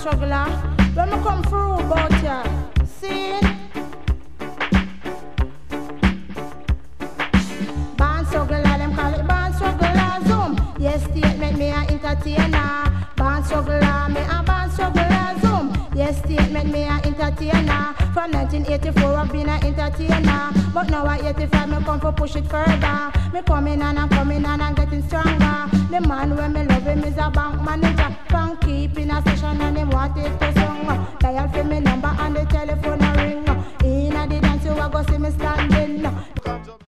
struggler. When me come through about ya, see? Born struggler, them call it born struggler. Zoom. Yes, statement me a entertainer. Born struggler, me a born struggler. Zoom. Yes, statement me a entertainer. From 1984 I've been an entertainer, but now at 85 me come for push it further. Me coming on and getting stronger. The man when me love him is a bank manager. From keeping a session and him want it to song. Dial for me number on the telephone